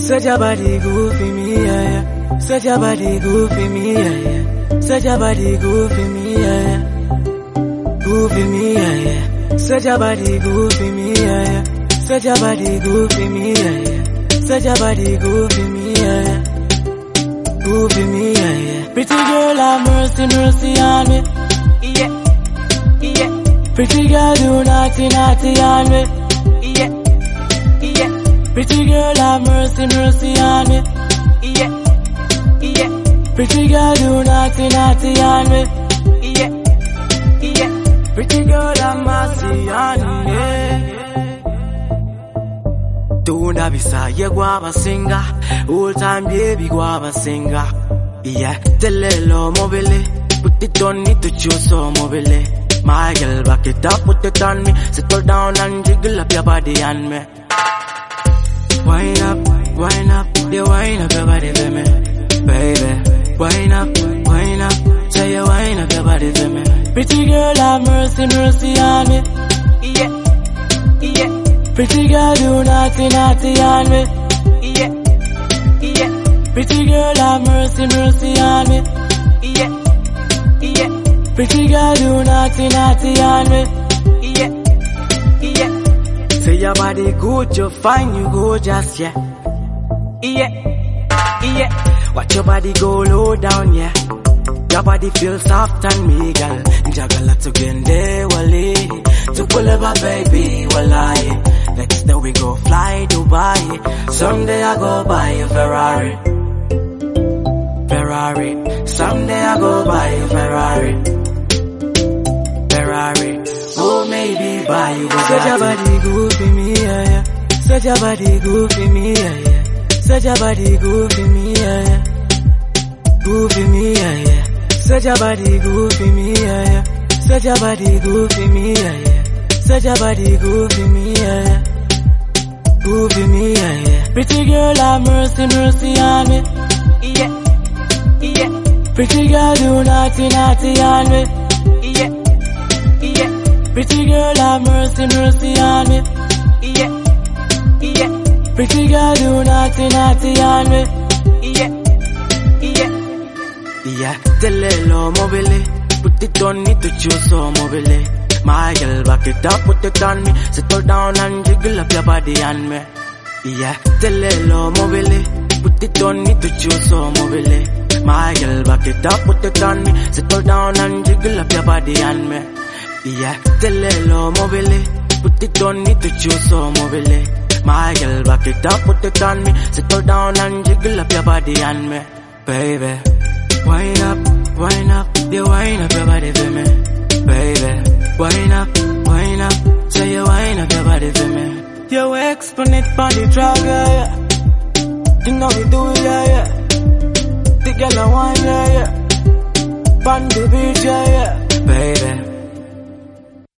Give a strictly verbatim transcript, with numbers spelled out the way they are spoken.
Such a body good for me, yeah, yeah. Such a body good for me, yeah, yeah. Such a body good for me, yeah, yeah. Good for me, yeah, yeah. Such a body good for me, yeah, yeah. Such a body good for me, yeah, yeah. Such a body good for me, yeah, yeah. Good for me, yeah, yeah. Pretty girl, have mercy, mercy on me, yeah, yeah. Pretty girl, do naughty, naughty on me, yeah, yeah. Pretty girl, have mercy, mercy on me, yeah, yeah. Pretty girl, do naughty, naughty on me, yeah, yeah. Pretty girl, have mercy on me. Tunda bisaye guava singa, old time baby guava singa, yeah. Telelo mobile, put it on it to choose so mobile. My girl, back it up, put it on me, settle down and jiggle up your body on me. Wind up, wind up, you wind up your body for me, baby. Wind up, wind up, say you wind up your body for me. Pretty girl, have mercy, mercy on me, yeah, yeah. Pretty girl, do naughty, naughty on me, yeah, yeah. Pretty girl, have mercy, mercy on me, yeah, yeah. Pretty girl, do naughty, naughty on me, yeah, yeah. Say your body good, you fine, you gorgeous, yeah, yeah, yeah. Watch your body go low down, yeah. Your body feel soft and me, girl. Jagala to gende wali, to pull over, baby, walai. Next day we go fly Dubai. Someday I go buy a Ferrari, Ferrari. Someday I go buy a Ferrari, Ferrari. Oh, maybe buy you a Bugatti. Such a body good for me, yeah, yeah. Such a body good for me, yeah, yeah. Such a body good for me, yeah, yeah. Good for me, yeah, yeah. Such a body good for me, yeah, yeah. Such a body good for me, yeah, yeah. Such a body good for me, yeah, yeah. Good for me, yeah, yeah. Pretty girl, have mercy, mercy on me, yeah, yeah. Pretty girl, do naughty, naughty on me, yeah, yeah. Pretty girl, have mercy, mercy on me, yeah, yeah. Pretty girl, do naughty, naughty on me, yeah, yeah. Yeah, telelo mobile, put it on it to choose so mobile. My girl, back it up, put it on me, settle down and jiggle up your body on me. Yeah, telelo mobile, put it on it to choose so mobile. My girl, back it up, put it on me, settle down and jiggle up your body on me. Yeah, telelo mobile, put it on it to choose so mobile. My girl, back it up, put it on me, settle down and jiggle up your body on me, baby. Wind up, wind up, you wind up your body for me, baby. Wind up, wind up, say you wind up your body for me. You exponent for the drug, yeah, yeah. You know we do it, yeah, yeah. The girl I want, yeah, yeah. On the beach, yeah, yeah. Baby.